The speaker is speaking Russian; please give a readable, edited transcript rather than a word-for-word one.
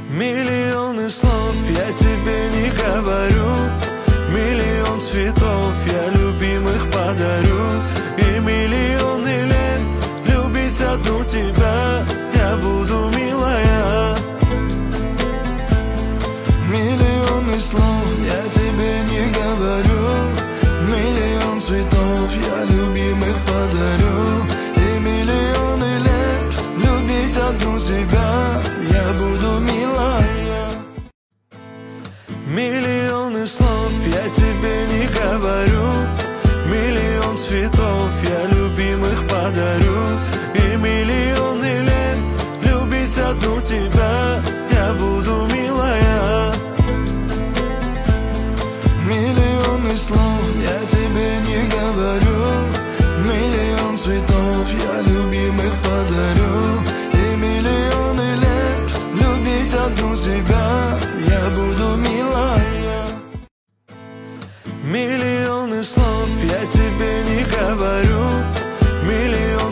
Миллионы слов я тебе не говорю, миллион цветов я любимых подарю, и миллионы лет любить одну тебя я буду, милая. Миллионы слов я тебе не говорю, миллион цветов я любимых подарю, и миллионы лет любить одну тебя я буду, милая. Миллионы слов я тебе не говорю, миллион цветов я любимых подарю, и миллионы лет любить одну тебя я буду, милая. Миллионы слов я тебе не говорю, миллион цветов я любимых подарю, и миллионы лет любить одну тебя я буду, милая. Миллионы слов я тебе